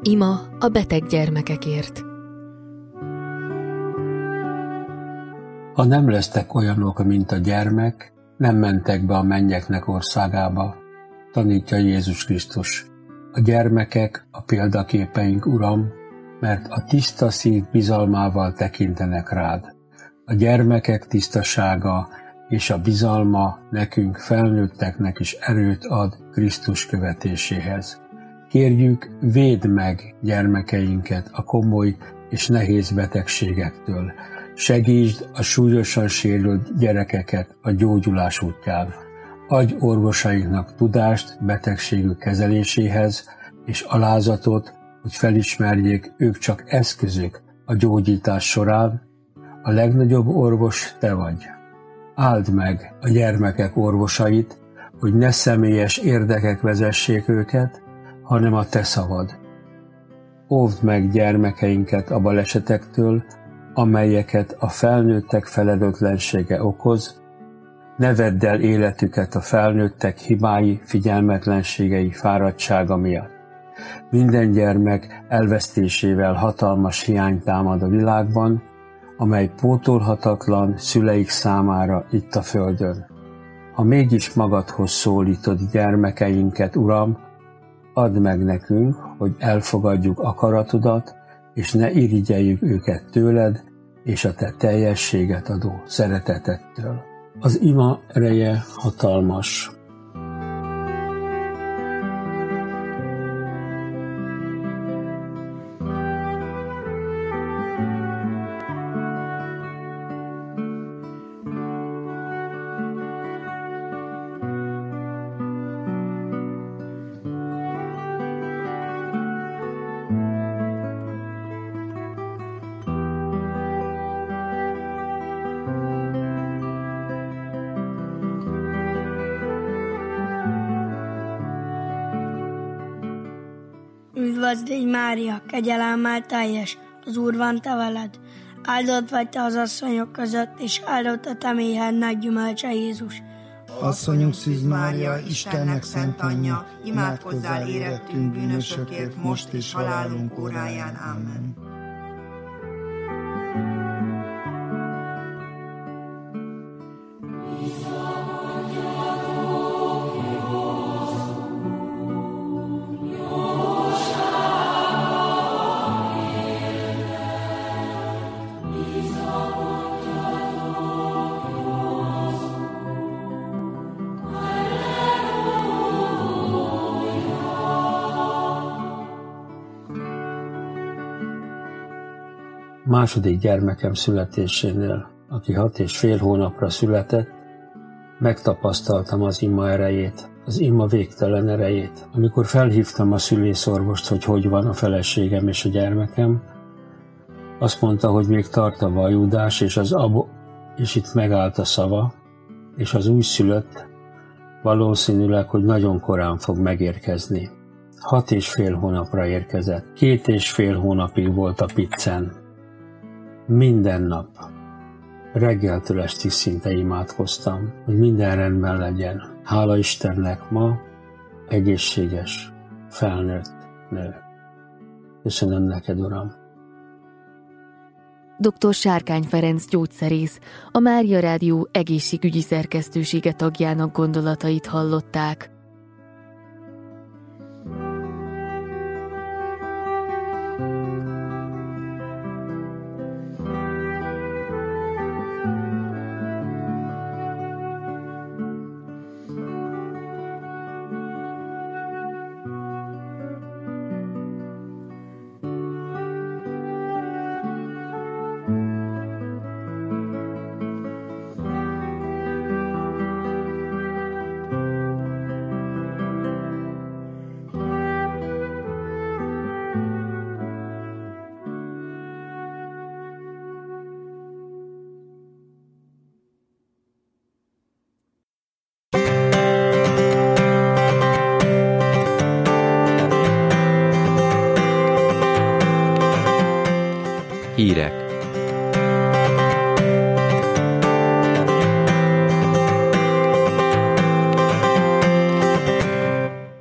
Ima a beteg gyermekekért. Ha nem lesztek olyanok, mint a gyermek, nem mentek be a mennyeknek országába, tanítja Jézus Krisztus. A gyermekek a példaképeink, Uram, mert a tiszta szív bizalmával tekintenek rád. A gyermekek tisztasága és a bizalma nekünk felnőtteknek is erőt ad Krisztus követéséhez. Kérjük, védd meg gyermekeinket a komoly és nehéz betegségektől. Segítsd a súlyosan sérült gyerekeket a gyógyulás útján. Adj orvosainknak tudást betegségük kezeléséhez, és alázatot, hogy felismerjék, ők csak eszközök a gyógyítás során. A legnagyobb orvos te vagy. Áld meg a gyermekek orvosait, hogy ne személyes érdekek vezessék őket, hanem a te szavad. Óvd meg gyermekeinket a balesetektől, amelyeket a felnőttek felelőtlensége okoz, ne vedd el életüket a felnőttek hibái, figyelmetlenségei, fáradtsága miatt. Minden gyermek elvesztésével hatalmas hiány támad a világban, amely pótolhatatlan szüleik számára itt a földön. Ha mégis magadhoz szólítod gyermekeinket, Uram, add meg nekünk, hogy elfogadjuk akaratodat, és ne irigyeljük őket tőled, és a te teljességet adó szeretetettől. Az ima ereje hatalmas. Üdvözl légy, Mária, kegyelemmel teljes, az Úr van te veled. Áldott vagy te az asszonyok között, és áldott a te méhednek gyümölcse, Jézus. Asszonyunk Szűz Mária, Istennek szent anyja, imádkozzál érettünk bűnösökért, most és halálunk óráján. Amen. Második gyermekem születésénél, aki 6,5 hónapra született, megtapasztaltam az ima erejét, az ima végtelen erejét. Amikor felhívtam a szülészorvost, hogy van a feleségem és a gyermekem, azt mondta, hogy még tart a vajúdás, és itt megállt a szava, és az újszülött valószínűleg, hogy nagyon korán fog megérkezni. 6,5 hónapra érkezett. 2,5 hónapig volt a piccen. Minden nap, reggeltől estig szinte imádkoztam, hogy minden rendben legyen. Hála Istennek, ma egészséges, felnőtt nő. Köszönöm neked, Uram! Dr. Sárkány Ferenc gyógyszerész, a Mária Rádió egészségügyi szerkesztősége tagjának gondolatait hallották.